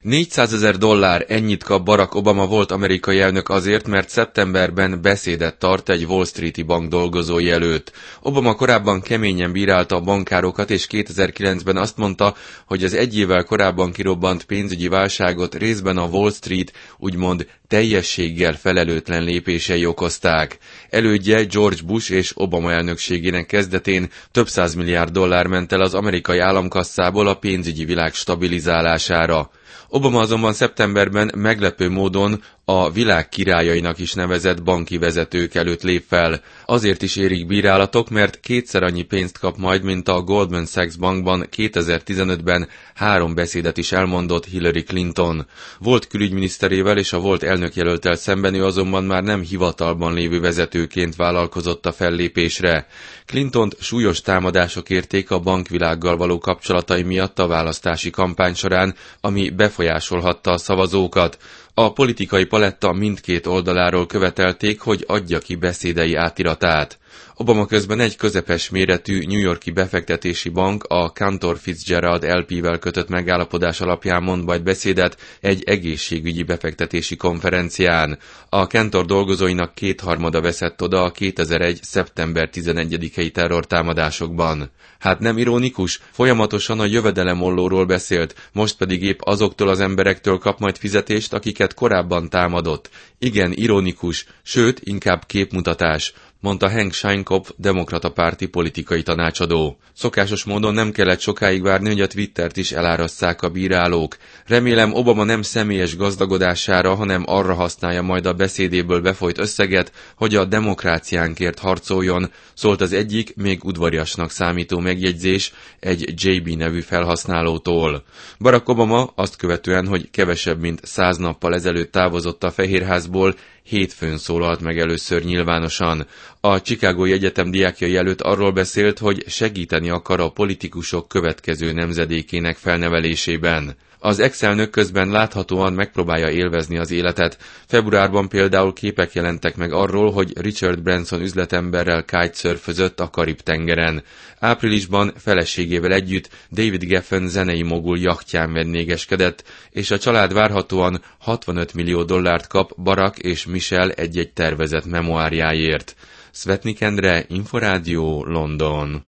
$400,000, ennyit kap Barack Obama volt amerikai elnök azért, mert szeptemberben beszédet tart egy Wall Street-i bank dolgozói előtt. Obama korábban keményen bírálta a bankárokat, és 2009-ben azt mondta, hogy az egy évvel korábban kirobbant pénzügyi válságot részben a Wall Street úgymond teljességgel felelőtlen lépései okozták. Elődje George Bush és Obama elnökségének kezdetén több $100 milliárd ment el az amerikai államkasszából a pénzügyi világ stabilizálására. Obama azonban szeptemberben meglepő módon a világ királyainak is nevezett banki vezetők előtt lép fel. Azért is érik bírálatok, mert kétszer annyi pénzt kap majd, mint a Goldman Sachs bankban 2015-ben 3 beszédet is elmondott Hillary Clinton. Volt külügyminiszterével és a volt elnökjelölttel szemben ő azonban már nem hivatalban lévő vezetőként vállalkozott a fellépésre. Clintont súlyos támadások érték a bankvilággal való kapcsolatai miatt a választási kampány során, ami befolyásolhatta a szavazókat. A politikai paletta mindkét oldaláról követelték, hogy adja ki beszédei átiratát. Obama közben egy közepes méretű New York-i befektetési bank a Cantor Fitzgerald LP-vel kötött megállapodás alapján mond majd beszédet egy egészségügyi befektetési konferencián. A Cantor dolgozóinak 2/3 veszett oda a 2001. szeptember 11-i terrortámadásokban. Hát nem ironikus? Folyamatosan a jövedelemollóról beszélt, most pedig épp azoktól az emberektől kap majd fizetést, akiket korábban támadott. Igen, ironikus, sőt, inkább képmutatás, mondta Hank Sheinkopf, demokrata párti politikai tanácsadó. Szokásos módon nem kellett sokáig várni, hogy a Twittert is elárasszák a bírálók. Remélem Obama nem személyes gazdagodására, hanem arra használja majd a beszédéből befolyt összeget, hogy a demokráciánkért harcoljon, szólt az egyik, még udvariasnak számító megjegyzés egy JB nevű felhasználótól. Barack Obama azt követően, hogy kevesebb mint 100 nappal ezelőtt távozott a Fehérházból, hétfőn szólalt meg először nyilvánosan. A Chicagói Egyetem diákjai előtt arról beszélt, hogy segíteni akar a politikusok következő nemzedékének felnevelésében. Az ex-elnök közben láthatóan megpróbálja élvezni az életet. Februárban például képek jelentek meg arról, hogy Richard Branson üzletemberrel kitesurfözött a Karib-tengeren. Áprilisban feleségével együtt David Geffen zenei mogul jachtján vendégeskedett, és a család várhatóan $65 millió kap Barack és Michelle egy-egy tervezett memoárjáért. Szvetnik Endre, Inforádió, London.